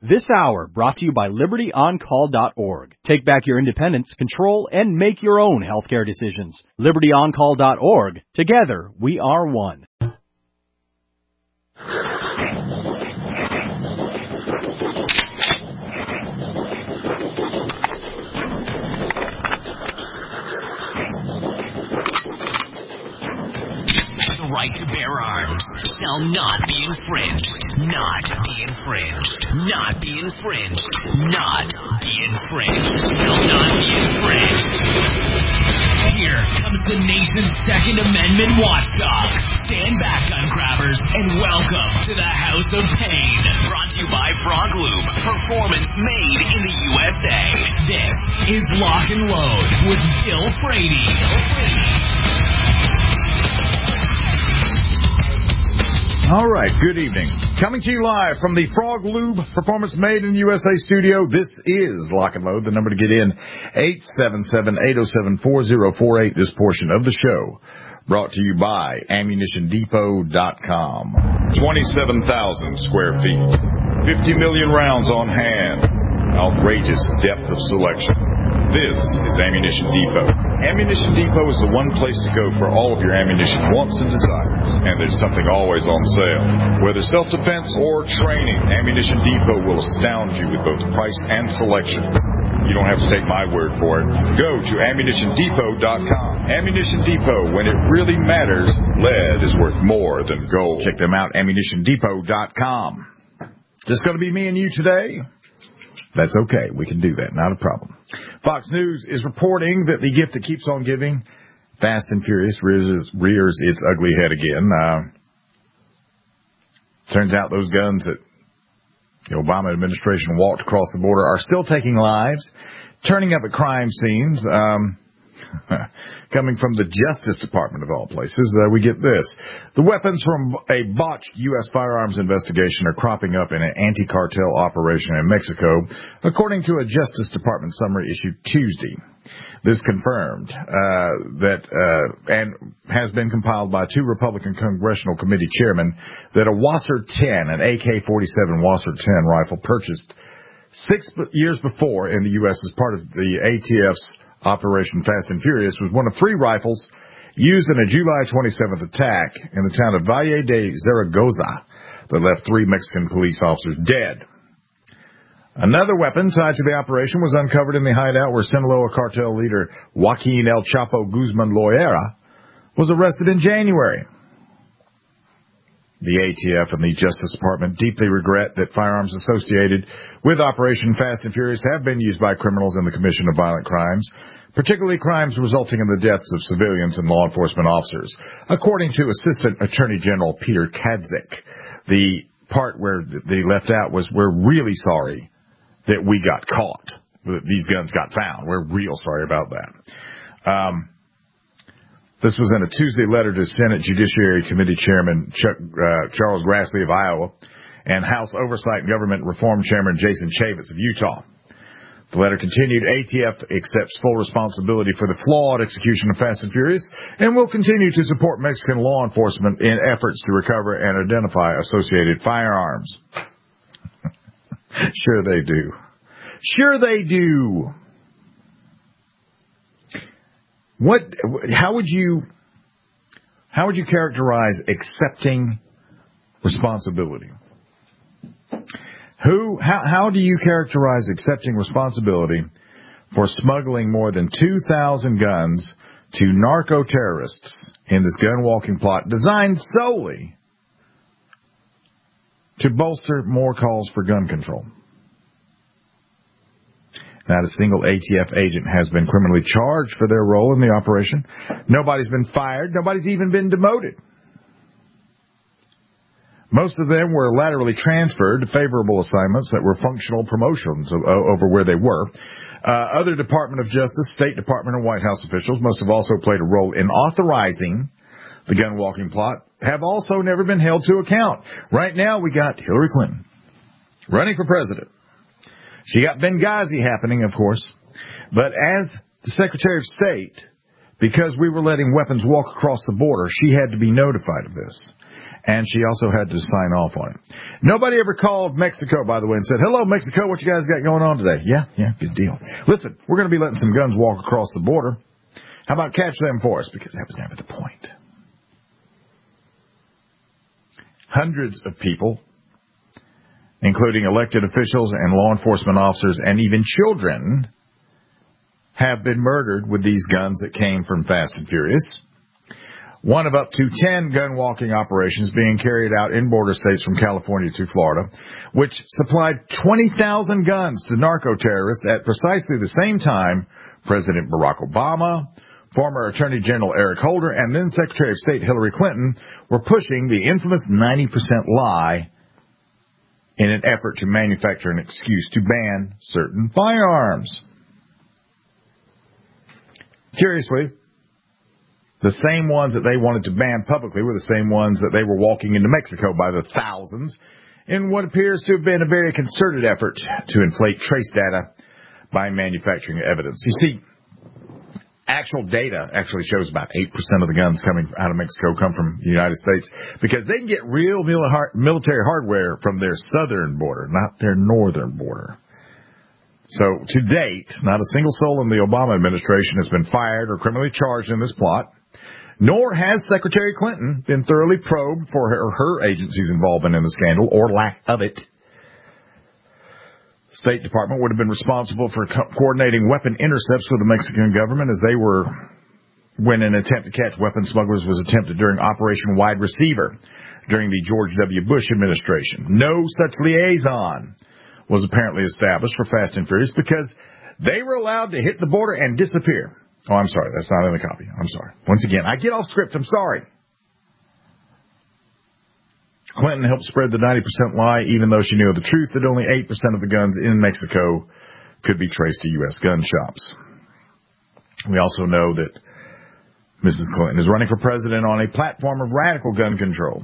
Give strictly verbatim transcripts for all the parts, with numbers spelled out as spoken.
This hour brought to you by Liberty On Call dot org. Take back your independence, control, and make your own healthcare decisions. Liberty On Call dot org. Together, we are one. The right to bear arms shall not be infringed. Not be infringed. Not be infringed. Not be infringed. Shall not be infringed. Here comes the nation's Second Amendment watchdog. Stand back, gun grabbers, and welcome to the House of Pain. Brought to you by Frog Lube. Performance made in the U S A. This is Lock and Load with Bill Frady. Bill Frady. All right, good evening. Coming to you live from the Frog Lube Performance Made in the U S A studio, this is Lock and Load. The number to get in, eight seven seven, eight oh seven, four oh four eight. This portion of the show brought to you by ammunition depot dot com. twenty-seven thousand square feet, fifty million rounds on hand, outrageous depth of selection. This is Ammunition Depot. Ammunition Depot is the one place to go for all of your ammunition wants and desires, and there's something always on sale. Whether self-defense or training, Ammunition Depot will astound you with both price and selection. You don't have to take my word for it. Go to ammunition depot dot com. Ammunition Depot, when it really matters, lead is worth more than gold. Check them out, ammunition depot dot com. Just going to be me and you today? That's okay. We can do that. Not a problem. Fox News is reporting that the gift that keeps on giving, Fast and Furious, rears, rears its ugly head again. Uh, turns out those guns that the Obama administration walked across the border are still taking lives, turning up at crime scenes. Um, coming from the Justice Department, of all places, uh, we get this. The weapons from a botched U S firearms investigation are cropping up in an anti-cartel operation in Mexico, according to a Justice Department summary issued Tuesday. This confirmed uh, that, uh, and has been compiled by two Republican Congressional Committee chairmen, that a Wasser ten, an A K forty-seven Wasser ten rifle purchased six years before in the U S as part of the A T F's Operation Fast and Furious was one of three rifles used in a July twenty-seventh attack in the town of Valle de Zaragoza that left three Mexican police officers dead. Another weapon tied to the operation was uncovered in the hideout where Sinaloa cartel leader Joaquin El Chapo Guzman Loera was arrested in January. The A T F and the Justice Department deeply regret that firearms associated with Operation Fast and Furious have been used by criminals in the commission of violent crimes, particularly crimes resulting in the deaths of civilians and law enforcement officers. According to Assistant Attorney General Peter Kadzik, the part where they left out was, we're really sorry that we got caught, that these guns got found. We're real sorry about that. Um... This was in a Tuesday letter to Senate Judiciary Committee Chairman Chuck, uh, Charles Grassley of Iowa and House Oversight and Government Reform Chairman Jason Chaffetz of Utah. The letter continued, A T F accepts full responsibility for the flawed execution of Fast and Furious and will continue to support Mexican law enforcement in efforts to recover and identify associated firearms. Sure they do. Sure they do. What? How would you? How would you characterize accepting responsibility? Who? How? How do you characterize accepting responsibility for smuggling more than two thousand guns to narco terrorists in this gun walking plot designed solely to bolster more calls for gun control? Not a single A T F agent has been criminally charged for their role in the operation. Nobody's been fired. Nobody's even been demoted. Most of them were laterally transferred to favorable assignments that were functional promotions over where they were. Uh, other Department of Justice, State Department, and White House officials must have also played a role in authorizing the gun walking plot, have also never been held to account. Right now we got Hillary Clinton running for president. She got Benghazi happening, of course. But as the Secretary of State, because we were letting weapons walk across the border, she had to be notified of this. And she also had to sign off on it. Nobody ever called Mexico, by the way, and said, hello, Mexico, what you guys got going on today? Yeah, yeah, good deal. Listen, we're going to be letting some guns walk across the border. How about catch them for us? Because that was never the point. Hundreds of people, including elected officials and law enforcement officers and even children, have been murdered with these guns that came from Fast and Furious. One of up to ten gun-walking operations being carried out in border states from California to Florida, which supplied twenty thousand guns to narco-terrorists at precisely the same time President Barack Obama, former Attorney General Eric Holder, and then Secretary of State Hillary Clinton were pushing the infamous ninety percent lie in an effort to manufacture an excuse to ban certain firearms. Curiously, the same ones that they wanted to ban publicly were the same ones that they were walking into Mexico by the thousands in what appears to have been a very concerted effort to inflate trace data by manufacturing evidence. You see, actual data actually shows about eight percent of the guns coming out of Mexico come from the United States because they can get real military hardware from their southern border, not their northern border. So, to date, not a single soul in the Obama administration has been fired or criminally charged in this plot, nor has Secretary Clinton been thoroughly probed for her, her agency's involvement in the scandal or lack of it. The State Department would have been responsible for co- coordinating weapon intercepts with the Mexican government as they were when an attempt to catch weapon smugglers was attempted during Operation Wide Receiver during the George W. Bush administration. No such liaison was apparently established for Fast and Furious because they were allowed to hit the border and disappear. Oh, I'm sorry. That's not in the copy. I'm sorry. Once again, I get off script. I'm sorry. Clinton helped spread the ninety percent lie, even though she knew the truth that only eight percent of the guns in Mexico could be traced to U S gun shops. We also know that Missus Clinton is running for president on a platform of radical gun control.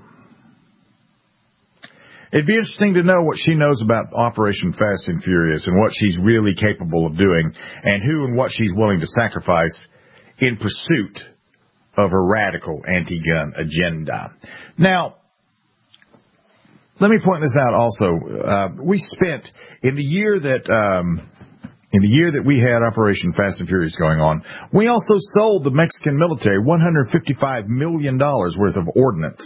It'd be interesting to know what she knows about Operation Fast and Furious and what she's really capable of doing and who and what she's willing to sacrifice in pursuit of her radical anti-gun agenda. Now, let me point this out also. Uh, we spent, in the year that, um, in the year that we had Operation Fast and Furious going on, we also sold the Mexican military one hundred fifty-five million dollars worth of ordnance.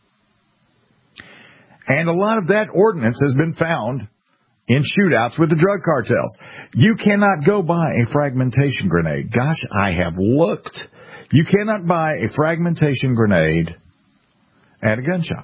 And a lot of that ordnance has been found in shootouts with the drug cartels. You cannot go buy a fragmentation grenade. Gosh, I have looked. You cannot buy a fragmentation grenade at a gun shop.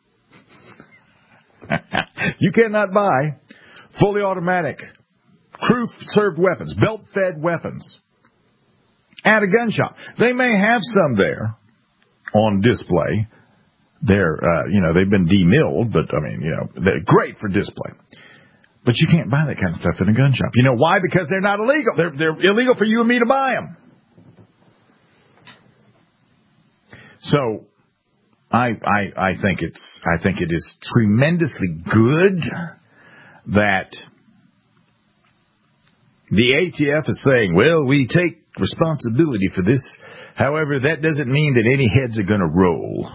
You cannot buy fully automatic, crew-served weapons, belt-fed weapons at a gun shop. They may have some there on display. They're, uh, you know, they've been demilled, but, I mean, you know, they're great for display. But you can't buy that kind of stuff in a gun shop. You know why? Because they're not illegal. They're, they're illegal for you and me to buy them. So, I, I, I think it's, I think it is tremendously good that the A T F is saying, well, we take responsibility for this. However, that doesn't mean that any heads are going to roll.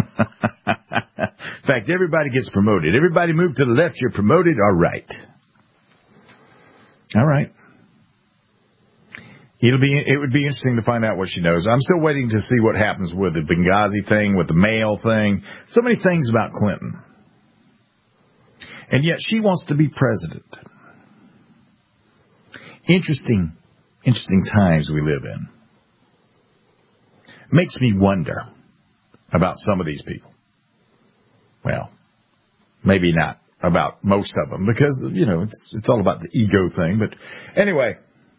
In fact, everybody gets promoted. Everybody move to the left, you're promoted. All right. All right. It'll be, it would be interesting to find out what she knows. I'm still waiting to see what happens with the Benghazi thing, with the mail thing. So many things about Clinton. And yet she wants to be president. Interesting, interesting times we live in. Makes me wonder about some of these people. Well, maybe not about most of them because, you know, it's it's all about the ego thing. But anyway,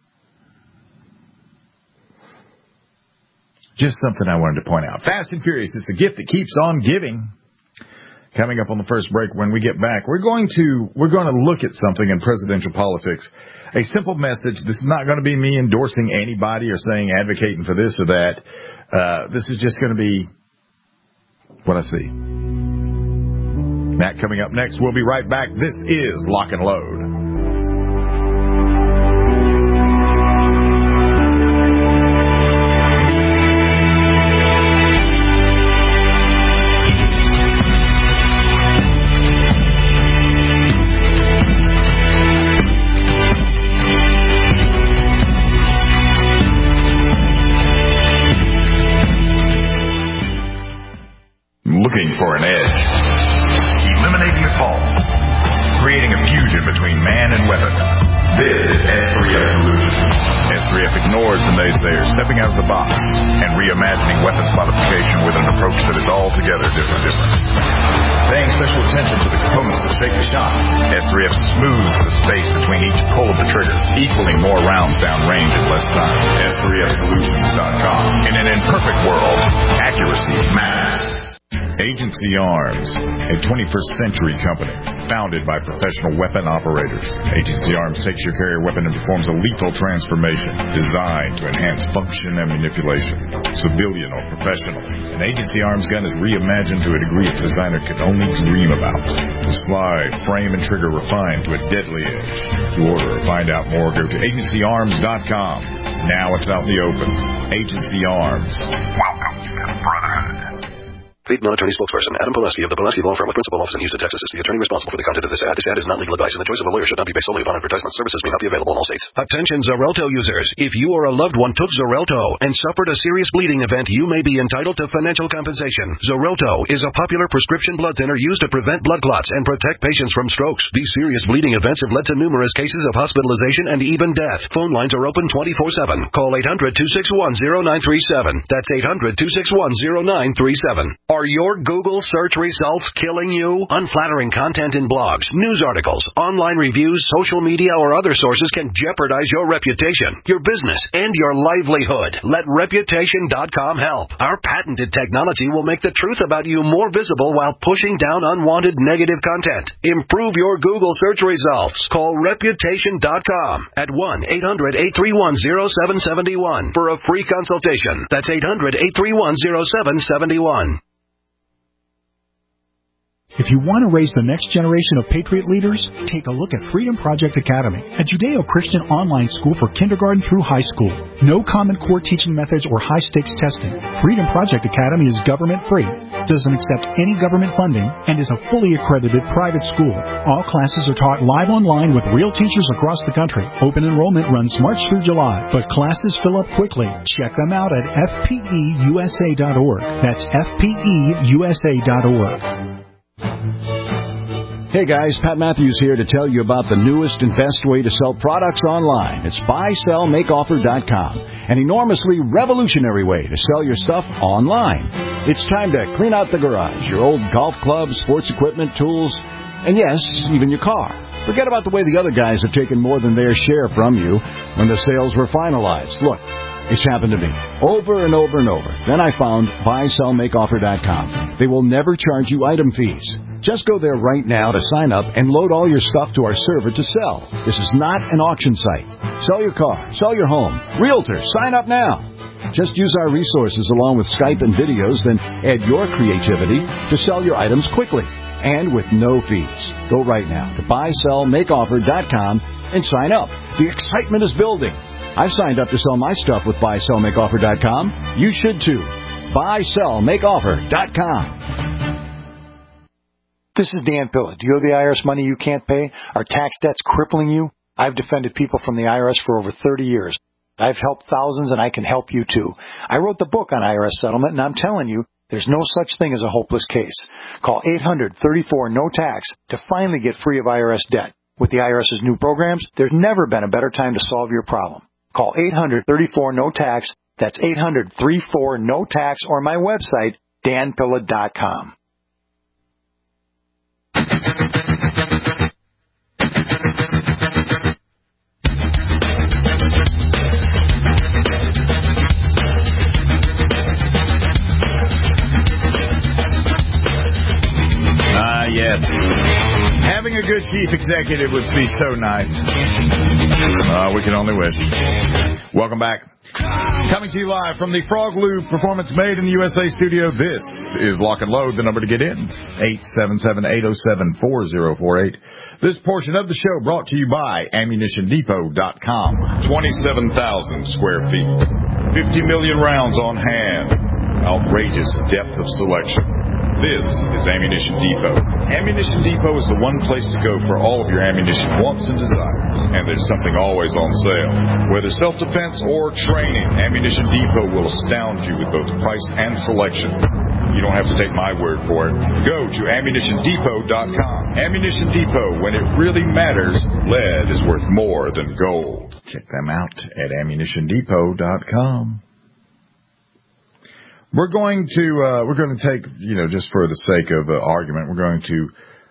just something I wanted to point out. Fast and Furious, it's a gift that keeps on giving. Coming up on the first break when we get back, we're going to we're going to look at something in presidential politics. A simple message. This is not going to be me endorsing anybody or saying advocating for this or that. Uh, this is just going to be what I see. That coming up next. We'll be right back. This is Lock and Load. fusion between man and weapon. This is S three F Solutions. S three F ignores the naysayers, stepping out of the box and reimagining weapons modification with an approach that is altogether different. different. Paying special attention to the components that shake the shot, S three F smooths the space between each pull of the trigger, equaling more rounds downrange in less time. S three F Solutions dot com. In an imperfect world, accuracy matters. Agency Arms, a twenty-first century company founded by professional weapon operators. Agency Arms takes your carrier weapon and performs a lethal transformation designed to enhance function and manipulation. Civilian or professional, an Agency Arms gun is reimagined to a degree its designer could only dream about. The slide, frame, and trigger refined to a deadly edge. To order or find out more, go to agency arms dot com. Now it's out in the open. Agency Arms. Welcome to the Brotherhood. Paid non-attorney spokesperson Adam Pulaski of the Pulaski Law Firm with principal office in Houston, Texas is the attorney responsible for the content of this ad. This ad is not legal advice, and the choice of a lawyer should not be based solely upon advertisement. Services may not be available in all states. Attention Xarelto users. If you or a loved one took Xarelto and suffered a serious bleeding event, you may be entitled to financial compensation. Xarelto is a popular prescription blood thinner used to prevent blood clots and protect patients from strokes. These serious bleeding events have led to numerous cases of hospitalization and even death. Phone lines are open twenty-four seven. Call eight hundred, two six one, zero nine three seven. That's eight hundred, two six one, zero nine three seven. Are your Google search results killing you? Unflattering content in blogs, news articles, online reviews, social media, or other sources can jeopardize your reputation, your business, and your livelihood. Let reputation dot com help. Our patented technology will make the truth about you more visible while pushing down unwanted negative content. Improve your Google search results. Call reputation dot com at one eight hundred, eight three one, zero seven seven one for a free consultation. That's eight hundred, eight three one, zero seven seven one. If you want to raise the next generation of Patriot leaders, take a look at Freedom Project Academy, a Judeo-Christian online school for kindergarten through high school. No Common Core teaching methods or high-stakes testing. Freedom Project Academy is government-free, doesn't accept any government funding, and is a fully accredited private school. All classes are taught live online with real teachers across the country. Open enrollment runs March through July, but classes fill up quickly. Check them out at F P E U S A dot org. That's F P E U S A dot org. Hey guys, Pat Matthews here to tell you about the newest and best way to sell products online. It's buy sell make offer dot com, an enormously revolutionary way to sell your stuff online. It's time to clean out the garage, your old golf clubs, sports equipment, tools, and yes, even your car. Forget about the way the other guys have taken more than their share from you when the sales were finalized. Look, it's happened to me over and over and over. Then I found buy sell make offer dot com. They will never charge you item fees. Just go there right now to sign up and load all your stuff to our server to sell. This is not an auction site. Sell your car, sell your home. Realtor, sign up now. Just use our resources along with Skype and videos, then add your creativity to sell your items quickly and with no fees. Go right now to buy sell make offer dot com and sign up. The excitement is building. I've signed up to sell my stuff with buy sell make offer dot com. You should too. buy sell make offer dot com. This is Dan Pilla. Do you owe the I R S money you can't pay? Are tax debts crippling you? I've defended people from the I R S for over thirty years. I've helped thousands, and I can help you too. I wrote the book on I R S settlement, and I'm telling you, there's no such thing as a hopeless case. Call eight hundred, thirty-four, no tax to finally get free of I R S debt. With the IRS's new programs, there's never been a better time to solve your problem. Call eight hundred, thirty-four, no tax. That's eight hundred, thirty-four, no tax, or my website, dan pilla dot com. Ah, yes. Having a good chief executive would be so nice. Uh, we can only wish. Welcome back. Coming to you live from the Frog Lube Performance Made in the U S A studio, this is Lock and Load, the number to get in, eight seven seven, eight oh seven, four oh four eight. This portion of the show brought to you by ammunition depot dot com. twenty-seven thousand square feet, fifty million rounds on hand, outrageous depth of selection. This is Ammunition Depot. Ammunition Depot is the one place to go for all of your ammunition wants and desires, and there's something always on sale. Whether self-defense or training, Ammunition Depot will astound you with both price and selection. You don't have to take my word for it. Go to ammunition depot dot com. Ammunition Depot, when it really matters, lead is worth more than gold. Check them out at ammunition depot dot com. We're going to uh, we're going to take, you know, just for the sake of uh, argument, we're going to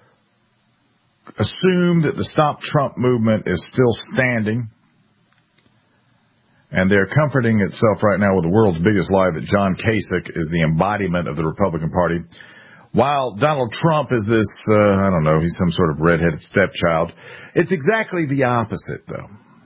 assume that the Stop Trump movement is still standing, and they're comforting itself right now with the world's biggest lie that John Kasich is the embodiment of the Republican Party, while Donald Trump is this, uh, I don't know, he's some sort of redheaded stepchild. It's exactly the opposite, though,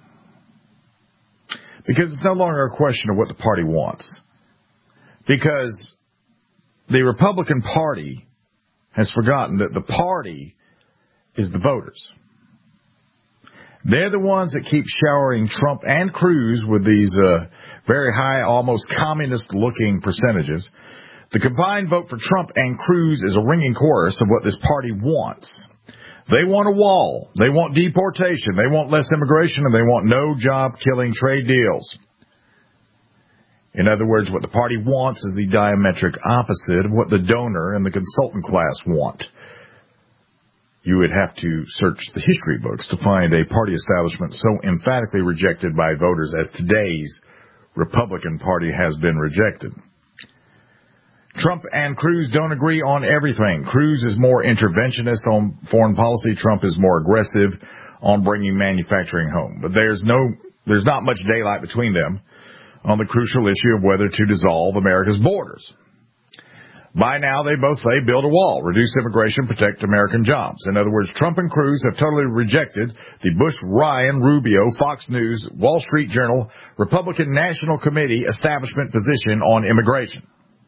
because it's no longer a question of what the party wants. Because the Republican Party has forgotten that the party is the voters. They're the ones that keep showering Trump and Cruz with these uh, very high, almost communist-looking percentages. The combined vote for Trump and Cruz is a ringing chorus of what this party wants. They want a wall. They want deportation. They want less immigration, and they want no job-killing trade deals. In other words, what the party wants is the diametric opposite of what the donor and the consultant class want. You would have to search the history books to find a party establishment so emphatically rejected by voters as today's Republican Party has been rejected. Trump and Cruz don't agree on everything. Cruz is more interventionist on foreign policy. Trump is more aggressive on bringing manufacturing home. But there's no, there's not much daylight between them on the crucial issue of whether to dissolve America's borders. By now, they both say build a wall, reduce immigration, protect American jobs. In other words, Trump and Cruz have totally rejected the Bush, Ryan, Rubio, Fox News, Wall Street Journal, Republican National Committee establishment position on immigration.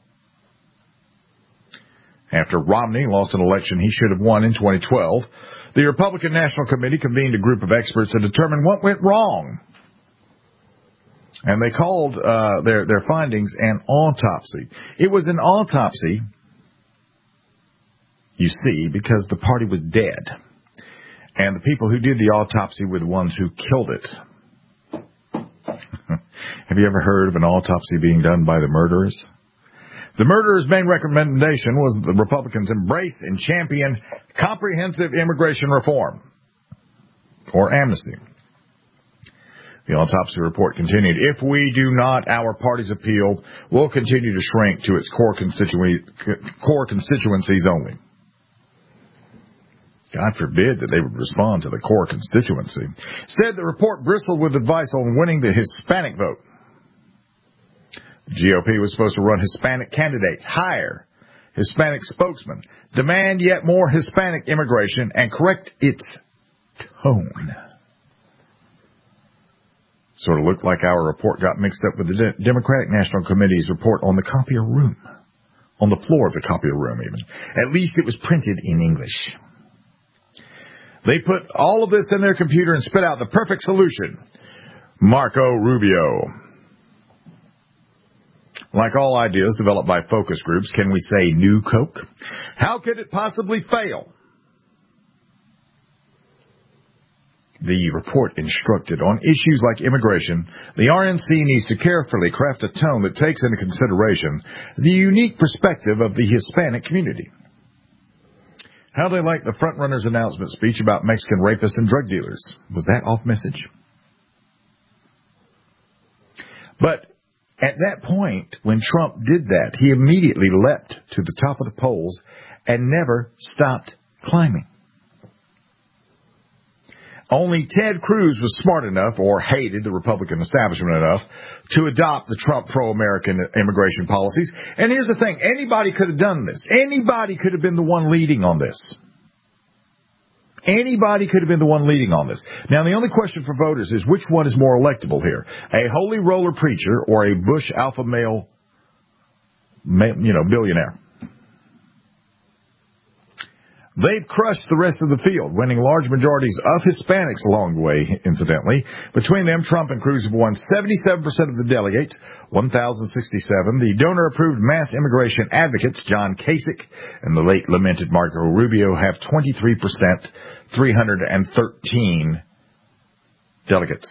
After Romney lost an election he should have won in twenty twelve, the Republican National Committee convened a group of experts to determine what went wrong. And they called uh, their, their findings an autopsy. It was an autopsy, you see, because the party was dead. And the people who did the autopsy were the ones who killed it. Have you ever heard of an autopsy being done by the murderers? The murderers' main recommendation was that the Republicans embrace and champion comprehensive immigration reform, or amnesty. The autopsy report continued, if we do not, our party's appeal will continue to shrink to its core, constitu- core constituencies only. God forbid that they would respond to the core constituency. Said the report bristled with advice on winning the Hispanic vote. The G O P was supposed to run Hispanic candidates, hire Hispanic spokesmen, demand yet more Hispanic immigration, and correct its tone. Sort of looked like our report got mixed up with the De- Democratic National Committee's report on the copier room. On the floor of the copier room, even. At least it was printed in English. They put all of this in their computer and spit out the perfect solution. Marco Rubio. Like all ideas developed by focus groups, can we say new Coke? How could it possibly fail? The report instructed on issues like immigration, the R N C needs to carefully craft a tone that takes into consideration the unique perspective of the Hispanic community. How they like the frontrunner's announcement speech about Mexican rapists and drug dealers. Was that off message? But at that point, when Trump did that, he immediately leapt to the top of the polls and never stopped climbing. Only Ted Cruz was smart enough, or hated the Republican establishment enough, to adopt the Trump pro-American immigration policies. And here's the thing, anybody could have done this. Anybody could have been the one leading on this. Anybody could have been the one leading on this. Now, the only question for voters is which one is more electable here? A holy roller preacher or a Bush alpha male, you know, billionaire? They've crushed the rest of the field, winning large majorities of Hispanics along the way, incidentally. Between them, Trump and Cruz have won seventy-seven percent of the delegates, one thousand sixty-seven. The donor-approved mass immigration advocates, John Kasich and the late lamented Marco Rubio, have twenty-three percent, three hundred thirteen delegates.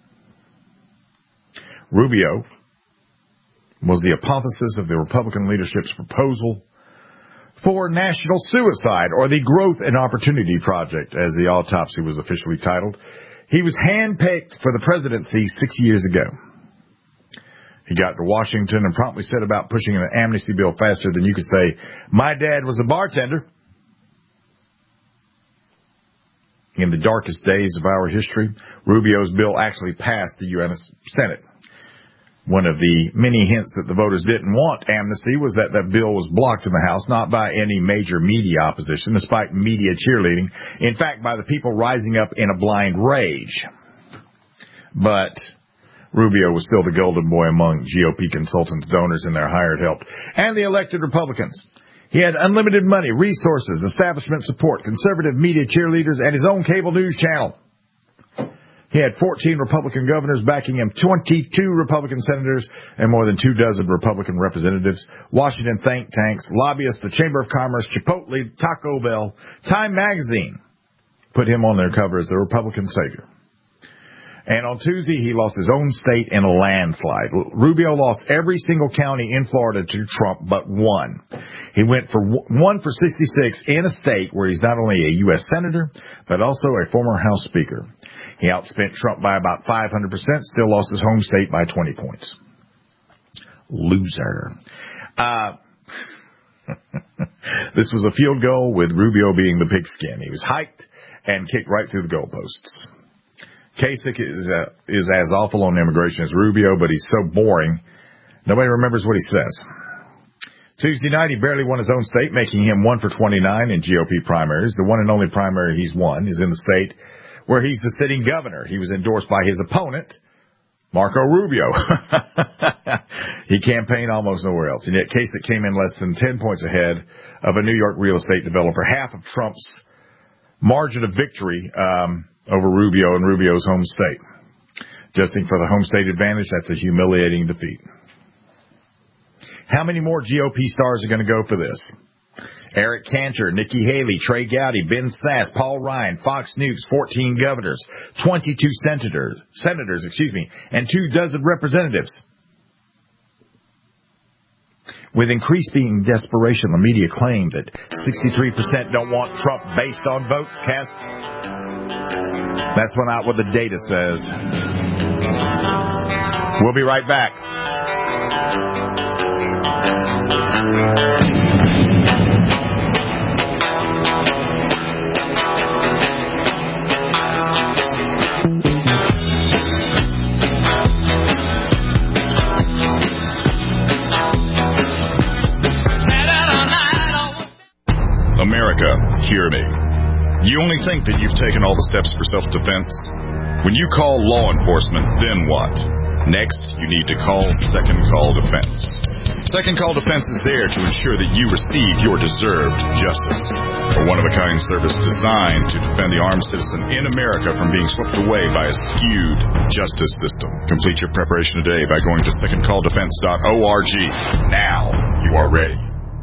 Rubio was the apotheosis of the Republican leadership's proposal for national suicide, or the Growth and Opportunity Project, as the autopsy was officially titled. He was handpicked for the presidency six years ago. He got to Washington and promptly set about pushing an amnesty bill faster than you could say, "My dad was a bartender." In the darkest days of our history, Rubio's bill actually passed the U S Senate. One of the many hints that the voters didn't want amnesty was that that bill was blocked in the House, not by any major media opposition, despite media cheerleading. In fact, by the people rising up in a blind rage. But Rubio was still the golden boy among G O P consultants, donors, and their hired help, and the elected Republicans. He had unlimited money, resources, establishment support, conservative media cheerleaders, and his own cable news channel. He had fourteen Republican governors backing him, twenty-two Republican senators, and more than two dozen Republican representatives. Washington think tanks, lobbyists, the Chamber of Commerce, Chipotle, Taco Bell, Time Magazine put him on their cover as the Republican savior. And on Tuesday, he lost his own state in a landslide. Rubio lost every single county in Florida to Trump but one. He went for one for sixty-six in a state where he's not only a U S senator, but also a former House Speaker. He outspent Trump by about five hundred percent, still lost his home state by twenty points. Loser. Uh, this was a field goal with Rubio being the pigskin. He was hiked and kicked right through the goalposts. Kasich is, uh, is as awful on immigration as Rubio, but he's so boring, nobody remembers what he says. Tuesday night, he barely won his own state, making him one for twenty-nine in G O P primaries. The one and only primary he's won is in the state where he's the sitting governor. He was endorsed by his opponent, Marco Rubio. He campaigned almost nowhere else, and yet Kasich came in less than ten points ahead of a New York real estate developer, half of Trump's margin of victory um, over Rubio in Rubio's home state. Adjusting for the home state advantage, that's a humiliating defeat. How many more G O P stars are going to go for this? Eric Cantor, Nikki Haley, Trey Gowdy, Ben Sass, Paul Ryan, Fox News, fourteen governors, twenty-two senators, senators, excuse me, and two dozen representatives. With increasing desperation, the media claimed that sixty-three percent don't want Trump based on votes cast. That's not what the data says. We'll be right back. America, hear me. You only think that you've taken all the steps for self-defense? When you call law enforcement, then what? Next, you need to call Second Call Defense. Second Call Defense is there to ensure that you receive your deserved justice. A one-of-a-kind service designed to defend the armed citizen in America from being swept away by a skewed justice system. Complete your preparation today by going to second call defense dot org. Now you are ready.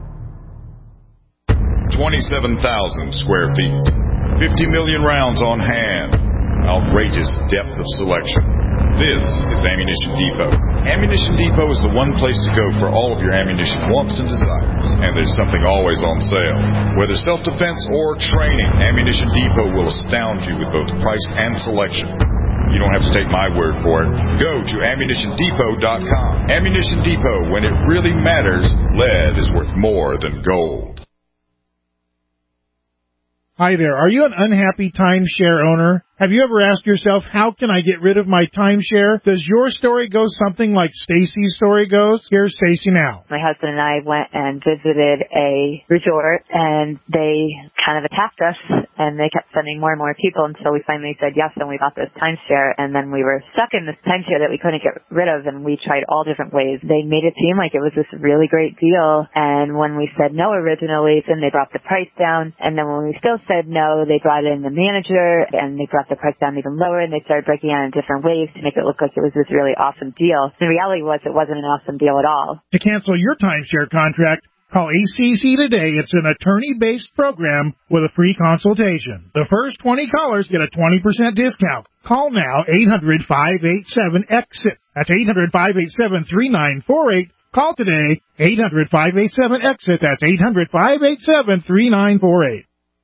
twenty-seven thousand square feet. fifty million rounds on hand. Outrageous depth of selection. This is Ammunition Depot. Ammunition Depot is the one place to go for all of your ammunition wants and desires. And there's something always on sale. Whether self-defense or training, Ammunition Depot will astound you with both price and selection. You don't have to take my word for it. Go to ammunition depot dot com. Ammunition Depot, when it really matters, lead is worth more than gold. Hi there. Are you an unhappy timeshare owner? Have you ever asked yourself, how can I get rid of my timeshare? Does your story go something like Stacy's story goes? Here's Stacy now. My husband and I went and visited a resort, and they kind of attacked us, and they kept sending more and more people until we finally said yes, and we bought this timeshare, and then we were stuck in this timeshare that we couldn't get rid of, and we tried all different ways. They made it seem like it was this really great deal, and when we said no originally, then they brought the price down, and then when we still said no, they brought in the manager, and they brought the price down even lower, and they started breaking it in different ways to make it look like it was this really awesome deal. The reality was it wasn't an awesome deal at all. To cancel your timeshare contract, call A C C today. It's an attorney-based program with a free consultation. The first twenty callers get a twenty percent discount. Call now, eight hundred, five eight seven, EXIT. That's eight hundred, five eight seven, three nine four eight. Call today, eight hundred, five eight seven, EXIT. That's eight hundred, five eight seven, three nine four eight.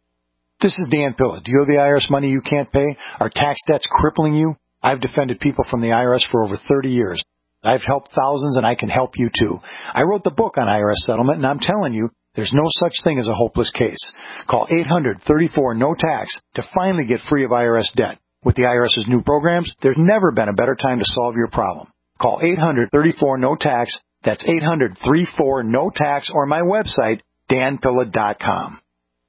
This is Dan Pilla. Do you owe the I R S money you can't pay? Are tax debts crippling you? I've defended people from the I R S for over thirty years. I've helped thousands, and I can help you too. I wrote the book on I R S settlement, and I'm telling you, there's no such thing as a hopeless case. Call eight hundred, thirty-four, no tax to finally get free of I R S debt. With the IRS's new programs, there's never been a better time to solve your problem. Call eight hundred, thirty-four, no tax. That's eight hundred, thirty-four, no tax, or my website, dan pilla dot com.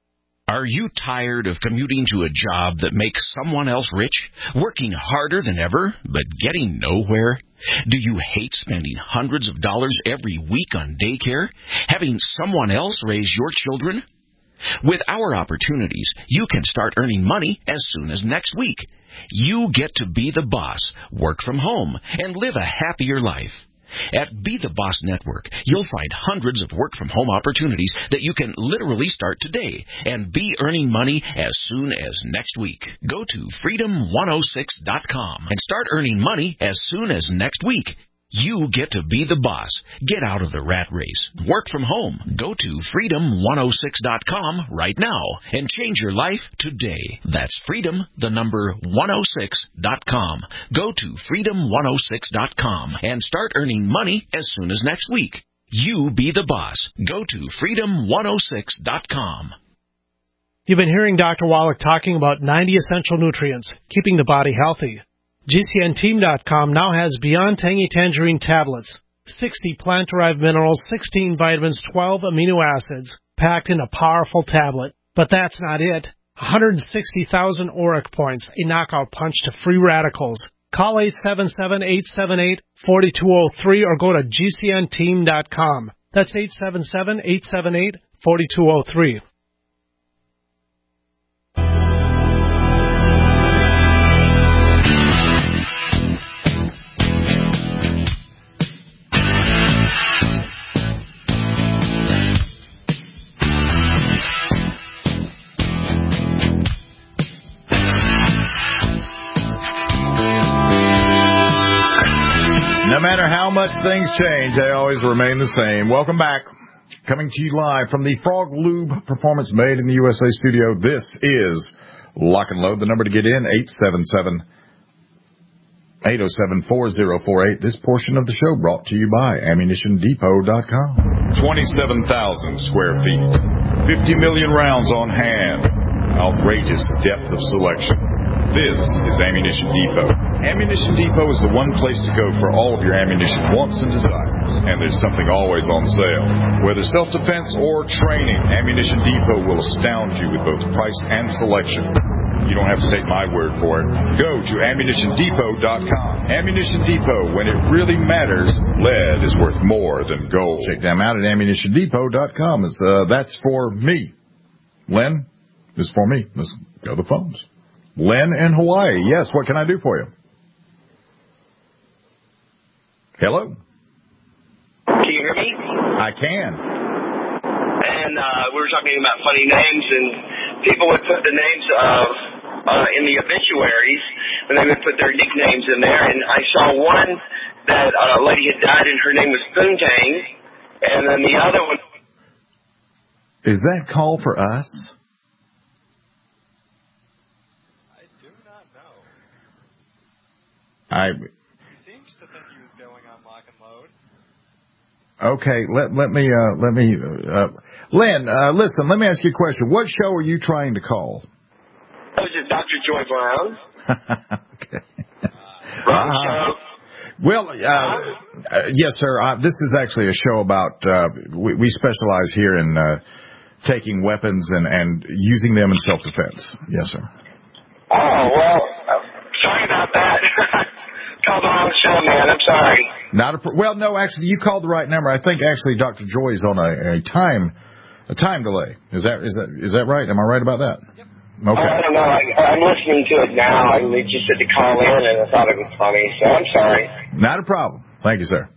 Are you tired of commuting to a job that makes someone else rich, working harder than ever, but getting nowhere? Do you hate spending hundreds of dollars every week on daycare, having someone else raise your children? With our opportunities, you can start earning money as soon as next week. You get to be the boss, work from home, and live a happier life. At Be the Boss Network, you'll find hundreds of work-from-home opportunities that you can literally start today and be earning money as soon as next week. Go to freedom one oh six dot com and start earning money as soon as next week. You get to be the boss. Get out of the rat race. Work from home. Go to freedom one oh six dot com right now and change your life today. That's freedom, the number one oh six dot com. Go to freedom one oh six dot com and start earning money as soon as next week. You be the boss. Go to freedom one oh six dot com. You've been hearing Doctor Wallach talking about ninety essential nutrients, keeping the body healthy. G C N team dot com now has Beyond Tangy Tangerine tablets, sixty plant-derived minerals, sixteen vitamins, twelve amino acids, packed in a powerful tablet. But that's not it. one hundred sixty thousand auric points, a knockout punch to free radicals. Call eight seven seven, eight seven eight, four two zero three or go to G C N team dot com. That's eight seven seven, eight seven eight, four two zero three. No matter how much things change, they always remain the same. Welcome back. Coming to you live from the Frog Lube Performance Made in the U S A studio, this is Lock and Load. The number to get in, eight seven seven, eight oh seven, four oh four eight. This portion of the show brought to you by ammunition depot dot com. twenty-seven thousand square feet, fifty million rounds on hand, outrageous depth of selection. This is Ammunition Depot. Ammunition Depot is the one place to go for all of your ammunition wants and desires, and there's something always on sale. Whether self-defense or training, Ammunition Depot will astound you with both price and selection. You don't have to take my word for it. Go to ammunition depot dot com. Ammunition Depot, when it really matters, lead is worth more than gold. Check them out at ammunition depot dot com. It's, uh, that's for me. Len, this is for me. Let's go to the phones. Len in Hawaii. Yes, what can I do for you? Hello? Can you hear me? I can. And uh, we were talking about funny names, and people would put the names of, uh, in the obituaries, and they would put their nicknames in there. And I saw one that uh, a lady had died, and her name was Poontang, and then the other one... Is that call for us? I seems to think he was going on Lock and Load. Okay, let let me uh, let me uh, Lynn, uh, listen. Let me ask you a question. What show are you trying to call? Oh, this is Doctor Doctor Joy Brown. Okay. Wrong Uh, show. Well, uh, uh, yes, sir. Uh, this is actually a show about, uh, we, we specialize here in uh, taking weapons and, and using them in self-defense. Yes, sir. Oh, well, uh, sorry about that. Called the wrong show, man. I'm sorry. Not a, well, no, actually, you called the right number. I think actually Doctor Joy is on a, a time a time delay. Is that is that is that right? Am I right about that? Yep. Okay. Oh, I don't know. I, I'm listening to it now. I they just said to call in, and I thought it was funny, so I'm sorry. Not a problem. Thank you, sir.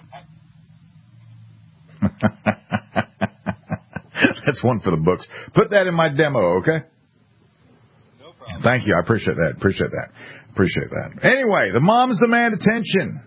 That's one for the books. Put that in my demo, okay? No problem. Thank you. I appreciate that. Appreciate that. Appreciate that. Anyway, the moms demand attention.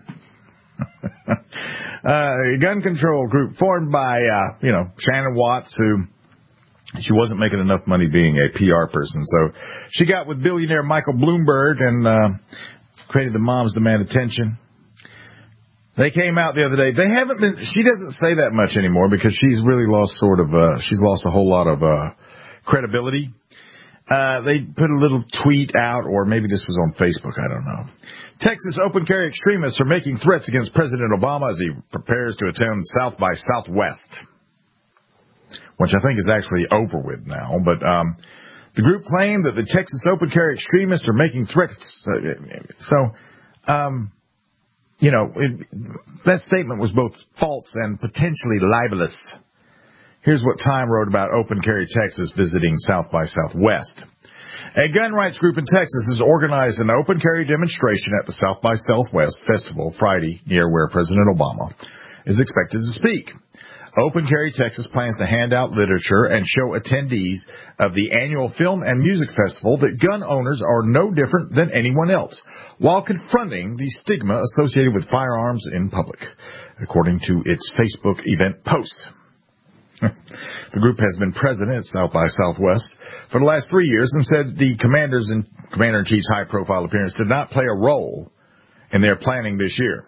uh, a gun control group formed by, uh, you know, Shannon Watts, who she wasn't making enough money being a P R person. So she got with billionaire Michael Bloomberg and uh, created the Moms Demand Attention. They came out the other day. They haven't been, she doesn't say that much anymore because she's really lost sort of, uh, she's lost a whole lot of uh, credibility. Uh, they put a little tweet out, or maybe this was on Facebook, I don't know. Texas open carry extremists are making threats against President Obama as he prepares to attend South by Southwest, which I think is actually over with now. But um, the group claimed that the Texas open carry extremists are making threats. So, um, you know, it, that statement was both false and potentially libelous. Here's what Time wrote about Open Carry Texas visiting South by Southwest. A gun rights group in Texas has organized an open carry demonstration at the South by Southwest Festival Friday near where President Obama is expected to speak. Open Carry Texas plans to hand out literature and show attendees of the annual film and music festival that gun owners are no different than anyone else, while confronting the stigma associated with firearms in public, according to its Facebook event post. The group has been present at South by Southwest for the last three years and said the commanders and Commander-in-Chief's high-profile appearance did not play a role in their planning this year.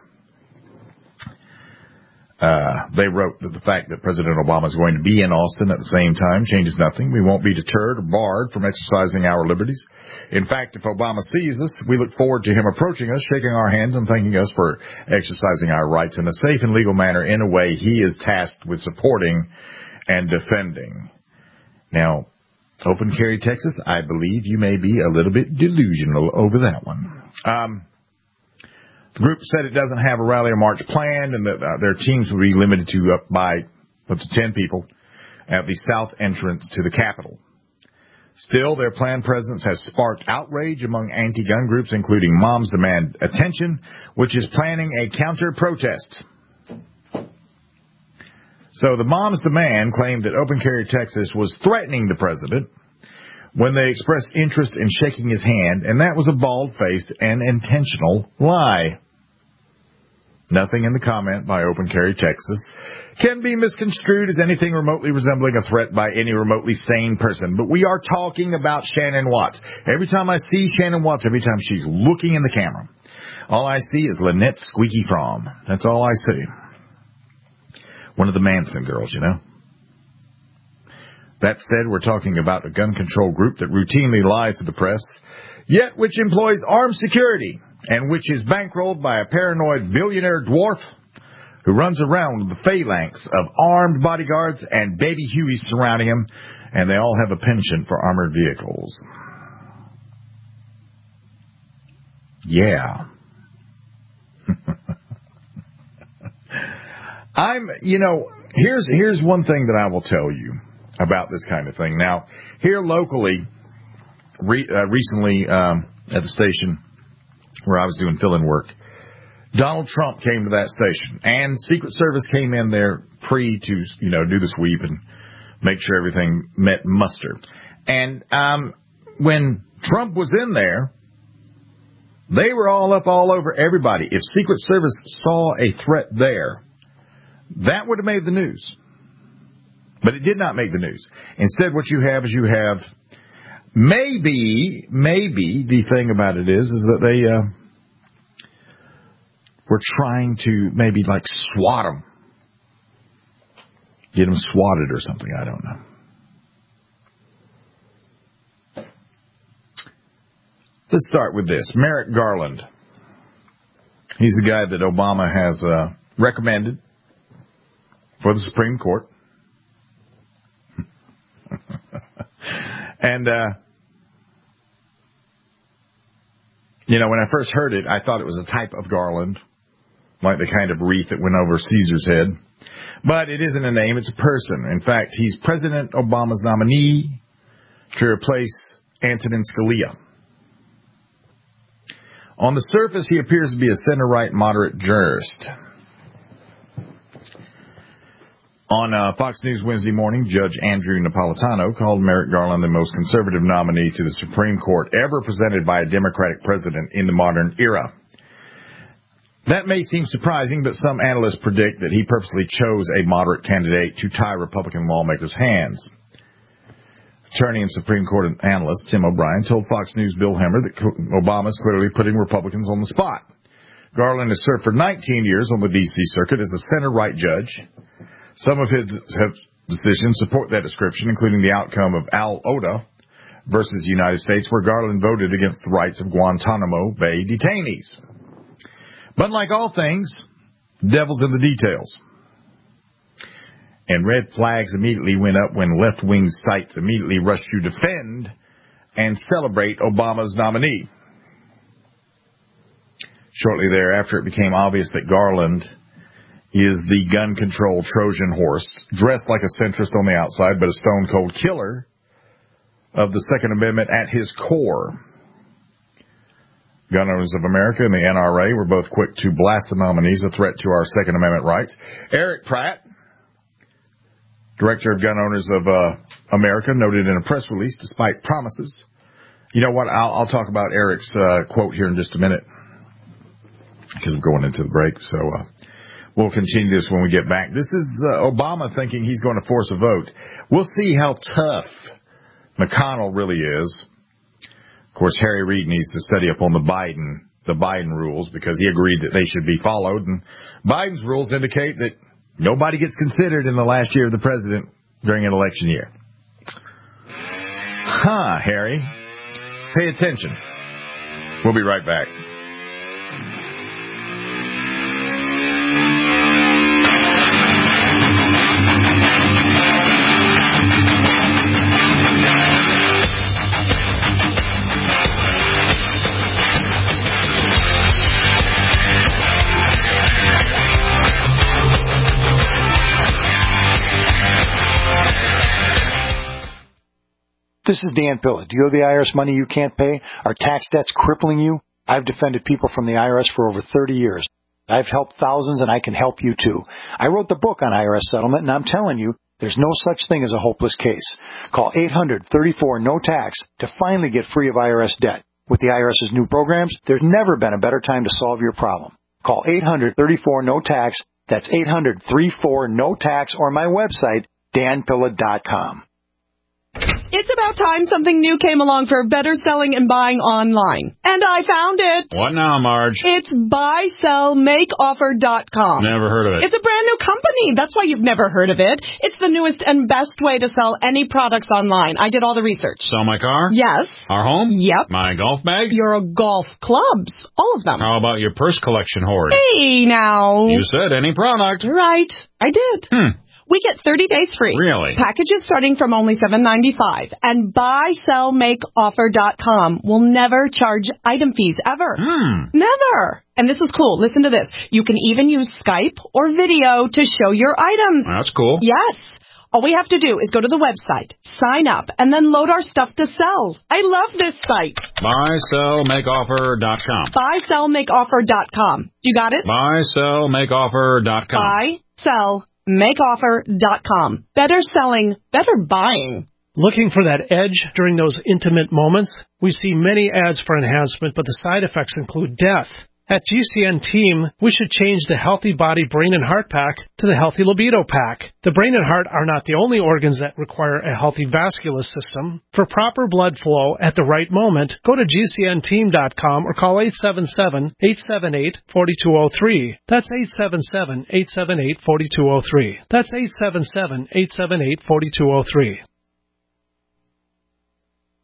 Uh, they wrote that the fact that President Obama is going to be in Austin at the same time changes nothing. We won't be deterred or barred from exercising our liberties. In fact, if Obama sees us, we look forward to him approaching us, shaking our hands, and thanking us for exercising our rights in a safe and legal manner in a way he is tasked with supporting and defending. Now, Open Carry Texas, I believe you may be a little bit delusional over that one. Um, the group said it doesn't have a rally or march planned and that uh, their teams will be limited to up by up to ten people at the south entrance to the Capitol. Still, their planned presence has sparked outrage among anti-gun groups, including Moms Demand Attention, which is planning a counter-protest. So the Moms Demand claimed that Open Carry Texas was threatening the president when they expressed interest in shaking his hand, and that was a bald-faced and intentional lie. Nothing in the comment by Open Carry Texas can be misconstrued as anything remotely resembling a threat by any remotely sane person. But we are talking about Shannon Watts. Every time I see Shannon Watts, every time she's looking in the camera, all I see is Lynette Squeaky Fromm. That's all I see. One of the Manson girls, you know. That said, we're talking about a gun control group that routinely lies to the press, yet which employs armed security, and which is bankrolled by a paranoid billionaire dwarf who runs around with the phalanx of armed bodyguards and baby Hueys surrounding him, and they all have a penchant for armored vehicles. Yeah. I'm, you know, here's here's one thing that I will tell you about this kind of thing. Now, here locally, re, uh, recently um, at the station where I was doing fill-in work, Donald Trump came to that station, and Secret Service came in there pre to, you know, do the sweep and make sure everything met muster. And um, when Trump was in there, they were all up all over everybody. If Secret Service saw a threat there, that would have made the news. But it did not make the news. Instead, what you have is you have maybe, maybe the thing about it is, is that they uh, were trying to maybe like swat them. Get them swatted or something. I don't know. Let's start with this. Merrick Garland. He's the guy that Obama has uh, recommended for the Supreme Court. and, uh, you know, when I first heard it, I thought it was a type of garland, like the kind of wreath that went over Caesar's head. But it isn't a name, it's a person. In fact, he's President Obama's nominee to replace Antonin Scalia. On the surface, he appears to be a center-right moderate jurist. On uh, Fox News Wednesday morning, Judge Andrew Napolitano called Merrick Garland the most conservative nominee to the Supreme Court ever presented by a Democratic president in the modern era. That may seem surprising, but some analysts predict that he purposely chose a moderate candidate to tie Republican lawmakers' hands. Attorney and Supreme Court analyst Tim O'Brien told Fox News' Bill Hemmer that Obama is clearly putting Republicans on the spot. Garland has served for nineteen years on the D C Circuit as a center-right judge. Some of his decisions support that description, including the outcome of Al Oda versus United States, where Garland voted against the rights of Guantanamo Bay detainees. But like all things, the devil's in the details. And red flags immediately went up when left-wing sites immediately rushed to defend and celebrate Obama's nominee. Shortly thereafter, it became obvious that Garland is the gun control Trojan horse, dressed like a centrist on the outside, but a stone-cold killer of the Second Amendment at his core. Gun Owners of America and the N R A were both quick to blast the nominee as a threat to our Second Amendment rights. Eric Pratt, director of Gun Owners of uh, America, noted in a press release, despite promises. You know what? I'll, I'll talk about Eric's uh, quote here in just a minute, because I'm going into the break. So uh, we'll continue this when we get back. This is uh, Obama thinking he's going to force a vote. We'll see how tough McConnell really is. Of course, Harry Reid needs to study up on the Biden, the Biden rules, because he agreed that they should be followed. And Biden's rules indicate that nobody gets considered in the last year of the president during an election year. Huh, Harry? Pay attention. We'll be right back. This is Dan Pilla. Do you owe the I R S money you can't pay? Are tax debts crippling you? I've defended people from the I R S for over thirty years. I've helped thousands, and I can help you too. I wrote the book on I R S settlement, and I'm telling you, there's no such thing as a hopeless case. Call eight hundred thirty-four no tax to finally get free of I R S debt. With the IRS's new programs, there's never been a better time to solve your problem. Call eight hundred thirty-four no tax. That's eight hundred thirty-four no tax, or my website, dan pilla dot com. It's about time something new came along for better selling and buying online. And I found it. What now, Marge? It's buy sell make offer dot com. Never heard of it. It's a brand new company. That's why you've never heard of it. It's the newest and best way to sell any products online. I did all the research. Sell my car? Yes. Our home? Yep. My golf bag? Your golf clubs. All of them. How about your purse collection hoard? Hey, now. You said any product. Right. I did. Hmm. We get thirty days free. Really? Packages starting from only seven ninety-five. And buy sell make offer dot com will never charge item fees ever. Hmm. Never. And this is cool. Listen to this. You can even use Skype or video to show your items. That's cool. Yes. All we have to do is go to the website, sign up, and then load our stuff to sell. I love this site. buy sell make offer dot com. buy sell make offer dot com. You got it? buy sell make offer dot com. buy sell make offer dot com. Better selling, better buying. Looking for that edge during those intimate moments? We see many ads for enhancement, but the side effects include death. At G C N Team, we should change the Healthy Body, Brain, and Heart Pack to the Healthy Libido Pack. The brain and heart are not the only organs that require a healthy vascular system. For proper blood flow at the right moment, go to G C N team dot com or call eight seven seven, eight seven eight, four two zero three. That's eight seven seven, eight seven eight, four two zero three. That's eight seven seven, eight seven eight, four two zero three.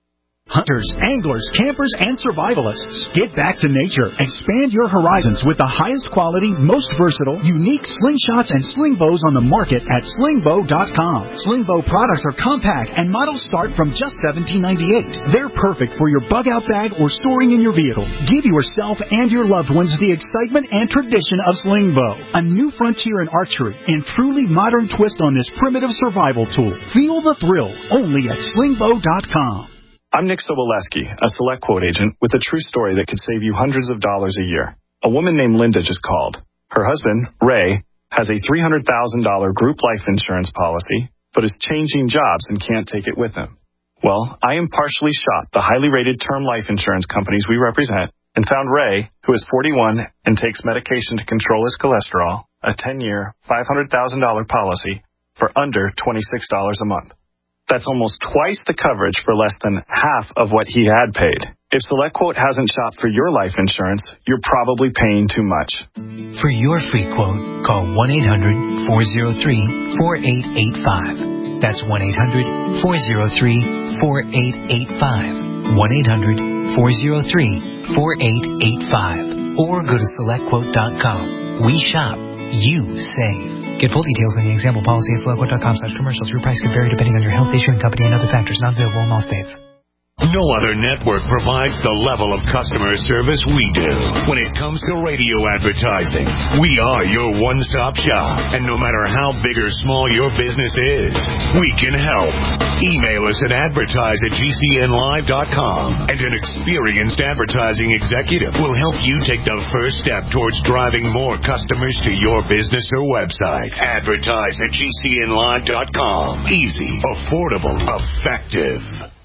Hunters, anglers, campers, and survivalists. Get back to nature. Expand your horizons with the highest quality, most versatile, unique slingshots and sling bows on the market at sling bow dot com. Sling bow products are compact and models start from just seventeen ninety-eight. They're perfect for your bug-out bag or storing in your vehicle. Give yourself and your loved ones the excitement and tradition of sling bow. A new frontier in archery and truly modern twist on this primitive survival tool. Feel the thrill only at sling bow dot com. I'm Nick Soboleski, a Select Quote agent with a true story that could save you hundreds of dollars a year. A woman named Linda just called. Her husband, Ray, has a three hundred thousand dollars group life insurance policy, but is changing jobs and can't take it with him. Well, I impartially shot the highly rated term life insurance companies we represent and found Ray, who is forty-one and takes medication to control his cholesterol, a ten-year, five hundred thousand dollars policy for under twenty-six dollars a month. That's almost twice the coverage for less than half of what he had paid. If SelectQuote hasn't shopped for your life insurance, you're probably paying too much. For your free quote, call one eight hundred, four oh three, four eight eight five. That's one eight hundred, four oh three, four eight eight five. one eight hundred, four oh three, four eight eight five. Or go to select quote dot com. We shop, you save. Get full details in the example policy at select quote dot com slash commercials. Your price can vary depending on your health, issuing company, and other factors. Not available in all states. No other network provides the level of customer service we do. When it comes to radio advertising, we are your one-stop shop. And no matter how big or small your business is, we can help. Email us at advertise at g c n live dot com, and an experienced advertising executive will help you take the first step towards driving more customers to your business or website. Advertise at g c n live dot com. Easy, affordable, effective.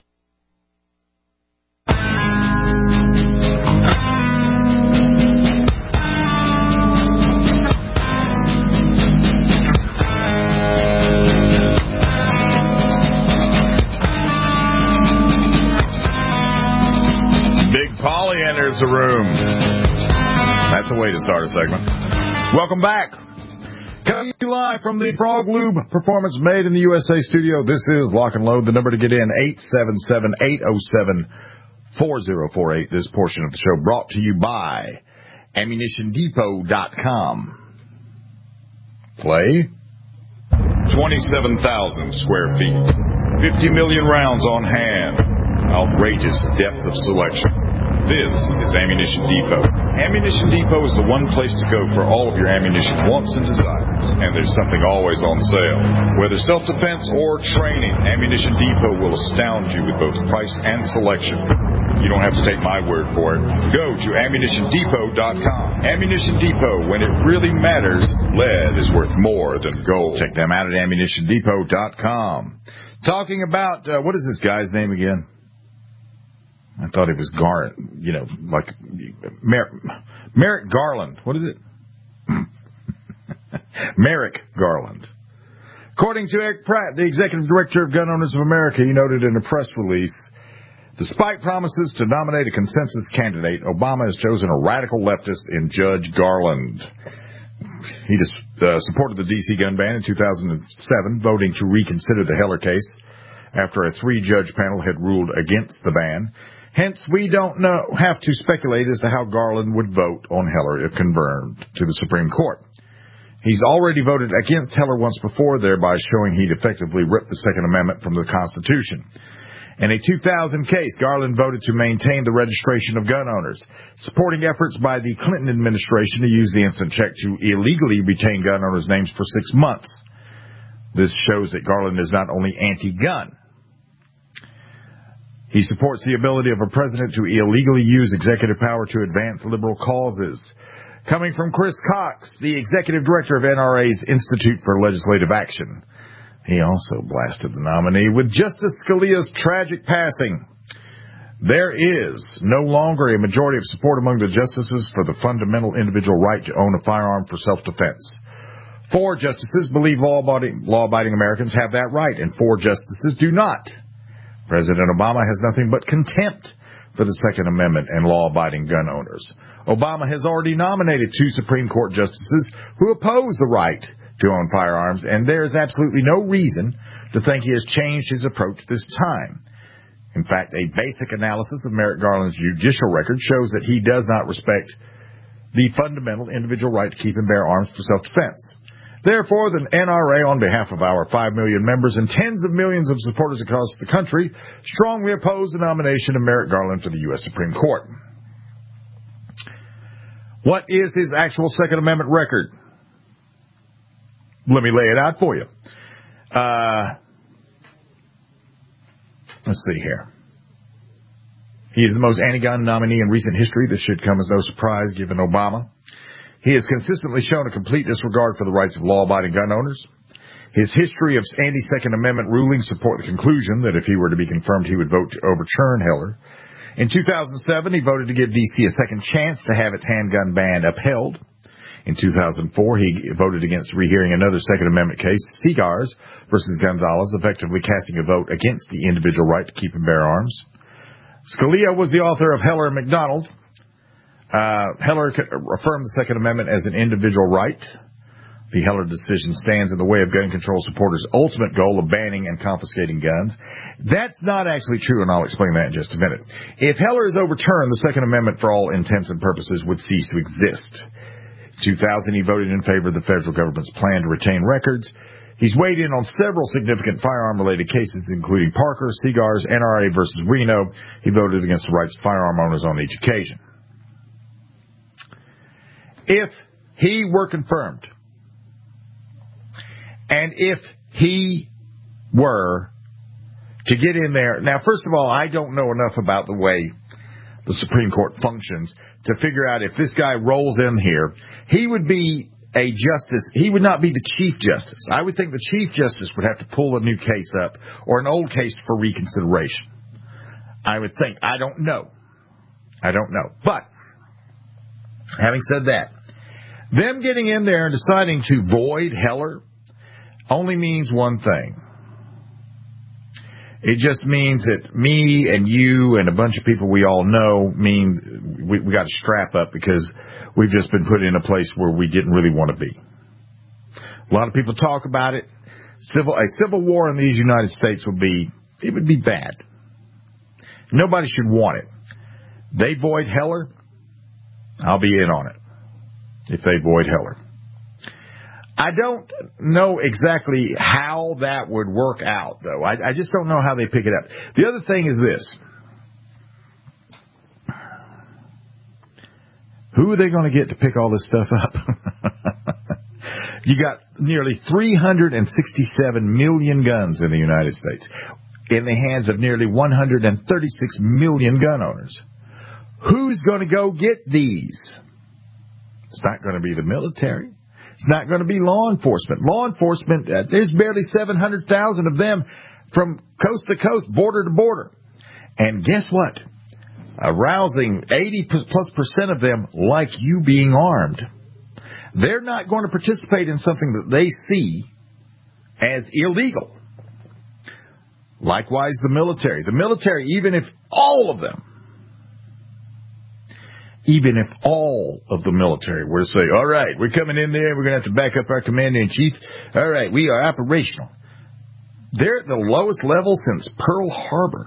Polly enters the room. That's a way to start a segment. Welcome back. Coming to you live from the Frog Lube Performance Made in the U S A studio. This is Lock and Load. The number to get in, eight seven seven, eight oh seven, four oh four eight. This portion of the show brought to you by ammunition depot dot com. Play. twenty-seven thousand square feet. fifty million rounds on hand. Outrageous depth of selection. This is Ammunition Depot. Ammunition Depot is the one place to go for all of your ammunition wants and desires. And there's something always on sale. Whether self-defense or training, Ammunition Depot will astound you with both price and selection. You don't have to take my word for it. Go to ammunition depot dot com. Ammunition Depot, when it really matters, lead is worth more than gold. Check them out at ammunition depot dot com. Talking about, uh, what is this guy's name again? I thought it was Gar, you know, like Mer- Merrick Garland. What is it? Merrick Garland. According to Eric Pratt, the executive director of Gun Owners of America, he noted in a press release, despite promises to nominate a consensus candidate, Obama has chosen a radical leftist in Judge Garland. He just uh, supported the D C gun ban in two thousand seven, voting to reconsider the Heller case after a three-judge panel had ruled against the ban. Hence, we don't know, have to speculate as to how Garland would vote on Heller if confirmed to the Supreme Court. He's already voted against Heller once before, thereby showing he'd effectively ripped the Second Amendment from the Constitution. In a two thousand case, Garland voted to maintain the registration of gun owners, supporting efforts by the Clinton administration to use the instant check to illegally retain gun owners' names for six months. This shows that Garland is not only anti-gun. He supports the ability of a president to illegally use executive power to advance liberal causes. Coming from Chris Cox, the executive director of N R A's Institute for Legislative Action. He also blasted the nominee with Justice Scalia's tragic passing. There is no longer a majority of support among the justices for the fundamental individual right to own a firearm for self-defense. Four justices believe law-abiding, law-abiding Americans have that right, and four justices do not. President Obama has nothing but contempt for the Second Amendment and law-abiding gun owners. Obama has already nominated two Supreme Court justices who oppose the right to own firearms, and there is absolutely no reason to think he has changed his approach this time. In fact, a basic analysis of Merrick Garland's judicial record shows that he does not respect the fundamental individual right to keep and bear arms for self-defense. Therefore, the N R A, on behalf of our five million members and tens of millions of supporters across the country, strongly oppose the nomination of Merrick Garland for the U S Supreme Court. What is his actual Second Amendment record? Let me lay it out for you. Uh, let's see here. He is the most anti-gun nominee in recent history. This should come as no surprise given Obama. He has consistently shown a complete disregard for the rights of law-abiding gun owners. His history of anti-Second Amendment rulings support the conclusion that if he were to be confirmed, he would vote to overturn Heller. In two thousand seven, he voted to give D C a second chance to have its handgun ban upheld. In two thousand four, he voted against rehearing another Second Amendment case, Cigars versus Gonzalez, effectively casting a vote against the individual right to keep and bear arms. Scalia was the author of Heller and McDonald. Uh, Heller affirmed the Second Amendment as an individual right. The Heller decision stands in the way of gun control supporters' ultimate goal of banning and confiscating guns. That's not actually true, and I'll explain that in just a minute. If Heller is overturned, the Second Amendment, for all intents and purposes, would cease to exist. In two thousand, he voted in favor of the federal government's plan to retain records. He's weighed in on several significant firearm-related cases, including Parker, Cigars, N R A versus Reno. He voted against the rights of firearm owners on each occasion. If he were confirmed, and if he were to get in there... Now, first of all, I don't know enough about the way the Supreme Court functions to figure out if this guy rolls in here, he would be a justice. He would not be the Chief Justice. I would think the Chief Justice would have to pull a new case up or an old case for reconsideration. I would think. I don't know. I don't know. But having said that, them getting in there and deciding to void Heller only means one thing. It just means that me and you and a bunch of people we all know mean we, we got to strap up because we've just been put in a place where we didn't really want to be. A lot of people talk about it. Civil, a civil war in these United States would be, it would be bad. Nobody should want it. They void Heller, I'll be in on it. If they void Heller. I don't know exactly how that would work out, though. I, I just don't know how they pick it up. The other thing is this. Who are they going to get to pick all this stuff up? You got nearly three hundred sixty-seven million guns in the United States in the hands of nearly one hundred thirty-six million gun owners. Who's going to go get these? It's not going to be the military. It's not going to be law enforcement. Law enforcement, uh, there's barely seven hundred thousand of them from coast to coast, border to border. And guess what? A rousing eighty plus percent of them like you being armed. They're not going to participate in something that they see as illegal. Likewise, the military. The military, even if all of them, even if all of the military were to say, all right, we're coming in there, we're going to have to back up our commander-in-chief. All right, we are operational. They're at the lowest level since Pearl Harbor.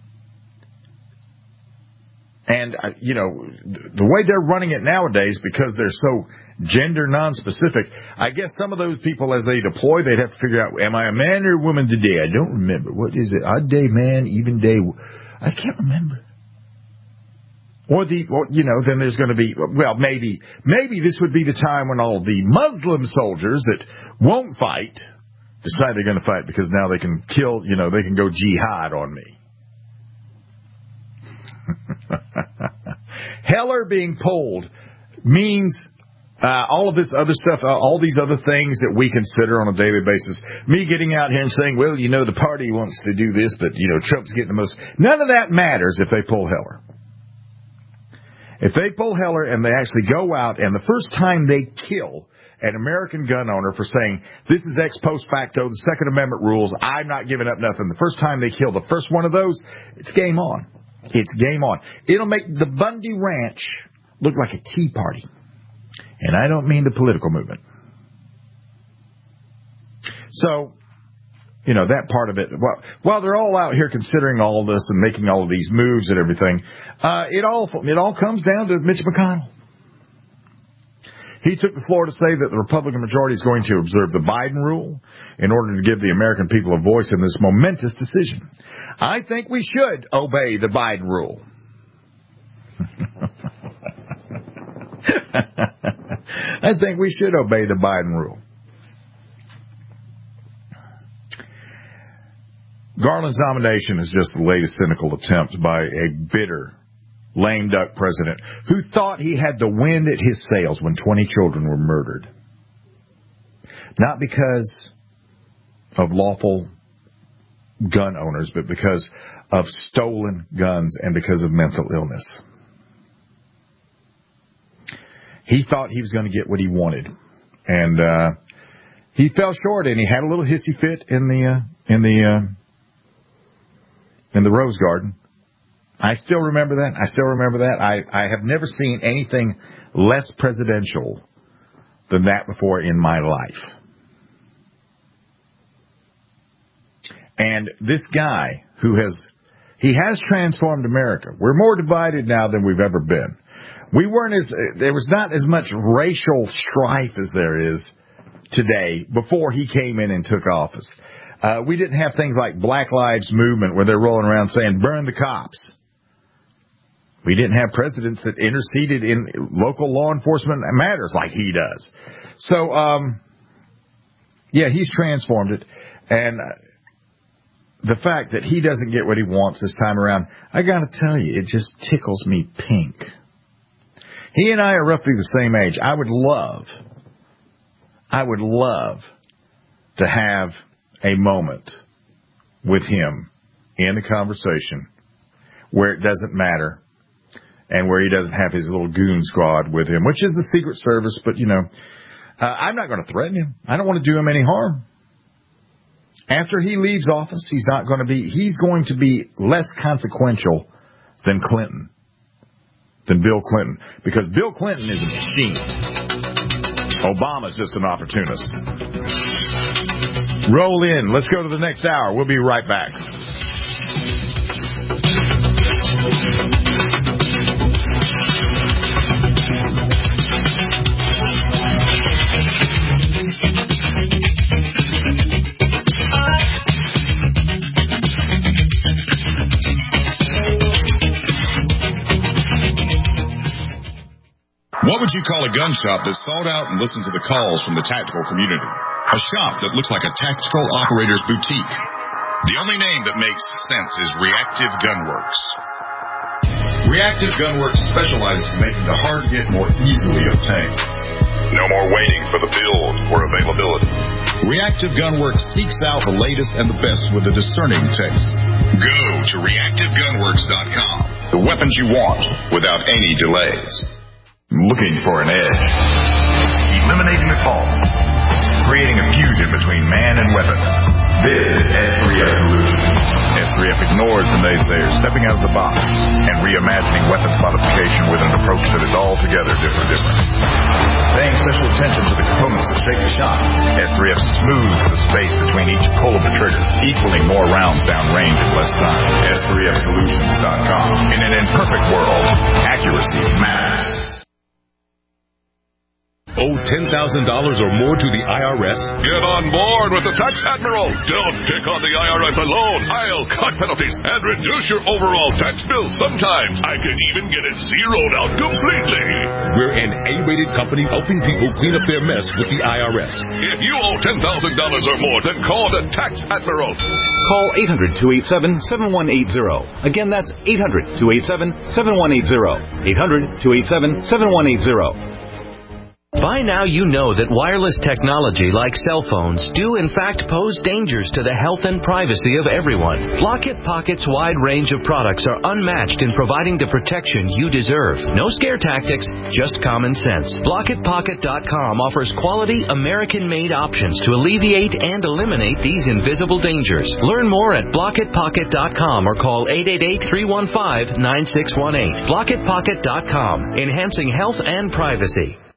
And, uh, you know, the way they're running it nowadays, because they're so gender non-specific, I guess some of those people, as they deploy, they'd have to figure out, am I a man or a woman today? I don't remember. What is it? Odd day man, even day. I can't remember. Or the, or, you know, then there's going to be, well, maybe, maybe this would be the time when all the Muslim soldiers that won't fight decide they're going to fight because now they can kill, you know, they can go jihad on me. Heller being pulled means uh, all of this other stuff, uh, all these other things that we consider on a daily basis. Me getting out here and saying, well, you know, the party wants to do this, but, you know, Trump's getting the most. None of that matters if they pull Heller. If they pull Heller and they actually go out and the first time they kill an American gun owner for saying, this is ex post facto, the Second Amendment rules, I'm not giving up nothing. The first time they kill the first one of those, it's game on. It's game on. It'll make the Bundy Ranch look like a tea party. And I don't mean the political movement. So, you know, that part of it, while, while they're all out here considering all of this and making all of these moves and everything, uh, it all, it all comes down to Mitch McConnell. He took the floor to say that the Republican majority is going to observe the Biden rule in order to give the American people a voice in this momentous decision. I think we should obey the Biden rule. I think we should obey the Biden rule. Garland's nomination is just the latest cynical attempt by a bitter, lame duck president who thought he had the wind at his sails when twenty children were murdered. Not because of lawful gun owners, but because of stolen guns and because of mental illness. He thought he was going to get what he wanted. And uh, he fell short, and he had a little hissy fit in the uh, in the uh, in the Rose Garden. I still remember that. I still remember that. I, I have never seen anything less presidential than that before in my life. And this guy who has, he has transformed America. We're more divided now than we've ever been. We weren't as, there was not as much racial strife as there is today before he came in and took office. Uh, we didn't have things like Black Lives Movement where they're rolling around saying, burn the cops. We didn't have presidents that interceded in local law enforcement matters like he does. So, um, yeah, he's transformed it. And the fact that he doesn't get what he wants this time around, I got to tell you, it just tickles me pink. He and I are roughly the same age. I would love, I would love to have a moment with him in the conversation where it doesn't matter and where he doesn't have his little goon squad with him, which is the Secret Service. But, you know, uh, I'm not going to threaten him. I don't want to do him any harm. After he leaves office, he's not going to be, he's going to be less consequential than Clinton, than Bill Clinton, because Bill Clinton is a machine. Obama's just an opportunist. Roll in. Let's go to the next hour. We'll be right back. What would you call a gun shop that's sought out and listens to the calls from the tactical community? A shop that looks like a tactical operator's boutique. The only name that makes sense is Reactive Gunworks. Reactive Gunworks specializes in making the hard-to-get more easily obtained. No more waiting for the build or availability. Reactive Gunworks seeks out the latest and the best with a discerning taste. Go to reactive gunworks dot com. The weapons you want without any delays. Looking for an edge. Eliminating the faults. Creating a fusion between man and weapon. This is S three F Solutions. S three F ignores the naysayers, stepping out of the box and reimagining weapons modification with an approach that is altogether different. different. Paying special attention to the components that shape the shot, S three F smooths the space between each pull of the trigger, equaling more rounds down range in less time. S three F solutions dot com. In an imperfect world, accuracy matters. Owe ten thousand dollars or more to the I R S? Get on board with the Tax Admiral. Don't pick on the I R S alone. I'll cut penalties and reduce your overall tax bill. Sometimes I can even get it zeroed out completely. We're an A-rated company helping people clean up their mess with the I R S. If you owe ten thousand dollars or more, then call the Tax Admiral. Call eight hundred, two eight seven, seven one eight zero. Again, that's eight hundred, two eight seven, seven one eight zero. eight hundred, two eight seven, seven one eight zero. By now you know that wireless technology like cell phones do in fact pose dangers to the health and privacy of everyone. Blockit Pocket's wide range of products are unmatched in providing the protection you deserve. No scare tactics, just common sense. Blockit Pocket dot com offers quality American-made options to alleviate and eliminate these invisible dangers. Learn more at Blockit Pocket dot com or call eight eight eight, three one five, nine six one eight. Blockit Pocket dot com, enhancing health and privacy.